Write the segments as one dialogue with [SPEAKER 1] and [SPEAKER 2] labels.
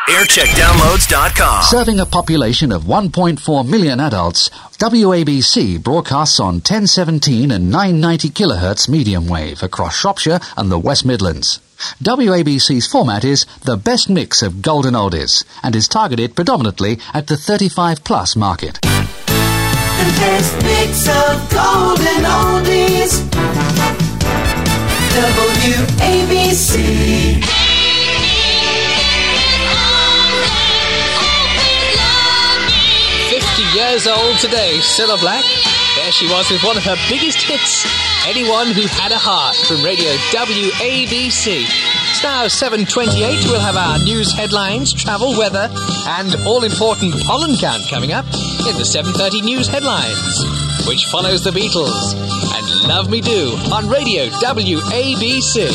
[SPEAKER 1] aircheckdownloads.com.
[SPEAKER 2] Serving a population of 1.4 million adults, WABC broadcasts on 1017 and 990 kHz medium wave across Shropshire and the West Midlands. WABC's format is the best mix of golden oldies and is targeted predominantly at the 35-plus market.
[SPEAKER 3] The best mix of golden oldies. WABC.
[SPEAKER 4] 50 years old today, Cilla Black. There she was with one of her biggest hits, Anyone Who Had a Heart, from Radio WABC. It's now 7:28. We'll have our news headlines, travel, weather, and all-important pollen count coming up in the 7:30 news headlines, which follows the Beatles and Love Me Do on Radio WABC.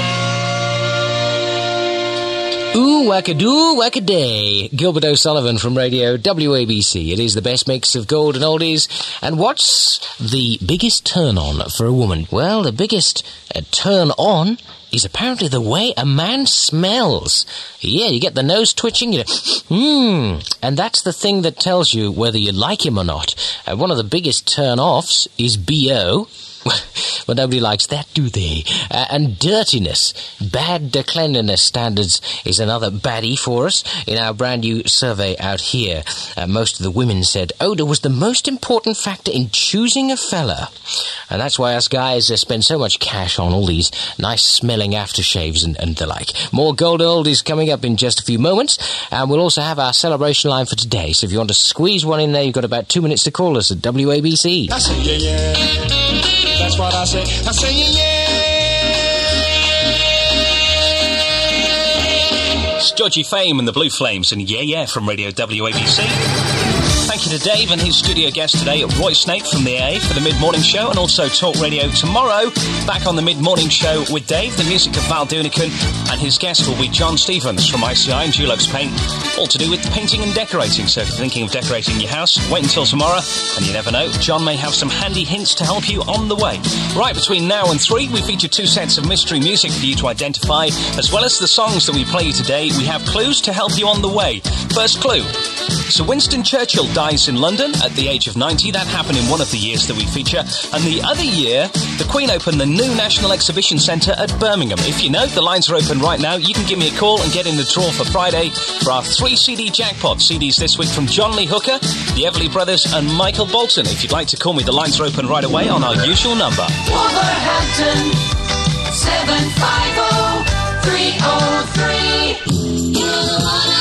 [SPEAKER 4] Ooh, wackadoo, wackaday. Gilbert O'Sullivan from Radio WABC. It is the best mix of gold and oldies. And what's the biggest turn-on for a woman? Well, the biggest turn-on is apparently the way a man smells. Yeah, you get the nose twitching, you know, and that's the thing that tells you whether you like him or not. One of the biggest turn-offs is B.O., but nobody likes that, do they? And dirtiness, bad cleanliness standards is another baddie for us in our brand new survey out here. Most of the women said odour was the most important factor in choosing a fella. And that's why us guys spend so much cash on all these nice smelling aftershaves and the like. More golden oldies coming up in just a few moments. And we'll also have our celebration line for today. So if you want to squeeze one in there, you've got about 2 minutes to call us at WABC.
[SPEAKER 5] I say, yeah. That's what I say. I say, yeah.
[SPEAKER 6] It's Dodgy Fame and the Blue Flames and Yeah from Radio WABC. Thank you to Dave and his studio guest today, Roy Snape from the AA for the mid-morning show, and also Talk Radio tomorrow. Back on the mid-morning show with Dave, the music of Val Dunican, and his guest will be John Stevens from ICI and Dulux Paint, all to do with painting and decorating. So if you're thinking of decorating your house, wait until tomorrow, and you never know, John may have some handy hints to help you on the way. Right, between now and 3, we feature 2 sets of mystery music for you to identify, as well as the songs that we play you today. We have clues to help you on the way. First clue. Sir Winston Churchill dies in London at the age of 90. That happened in one of the years that we feature. And the other year, the Queen opened the new National Exhibition Centre at Birmingham. If you know, the lines are open right now. You can give me a call and get in the draw for Friday for our 3-CD jackpot. CDs this week from John Lee Hooker, the Everly Brothers and Michael Bolton. If you'd like to call me, the lines are open right away on our usual number.
[SPEAKER 3] Wolverhampton 750-303.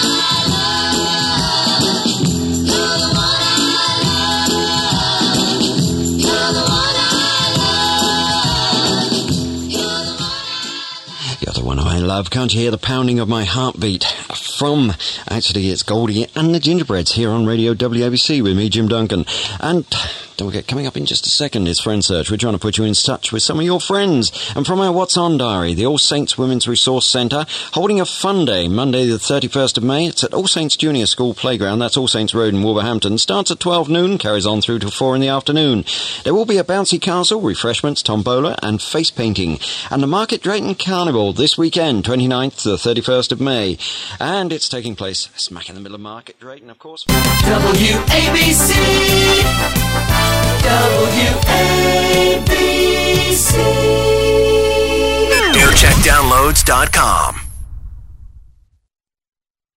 [SPEAKER 7] One I love. Can't you hear the pounding of my heartbeat from, actually, it's Goldie and the Gingerbreads here on Radio WABC with me, Jim Duncan. And don't forget, coming up in just a second is Friend Search. We're trying to put you in touch with some of your friends. And from our What's On diary, the All Saints Women's Resource Centre holding a fun day, Monday the 31st of May. It's at All Saints Junior School Playground. That's All Saints Road in Wolverhampton. Starts at 12 noon, carries on through to 4 in the afternoon. There will be a bouncy castle, refreshments, tombola and face painting. And the Market Drayton Carnival this weekend, 29th to the 31st of May. And it's taking place smack in the middle of Market Drayton, of course.
[SPEAKER 3] WABC. WABC.
[SPEAKER 1] aircheckdownloads.com.